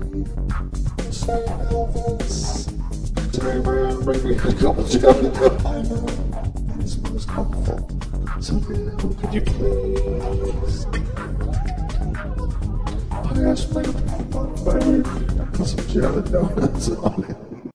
Say Elvis. Today we're bringing a couple together. I know it's most helpful. So Bill, could you please? I asked my pop-up, but I put some jelly donuts on it.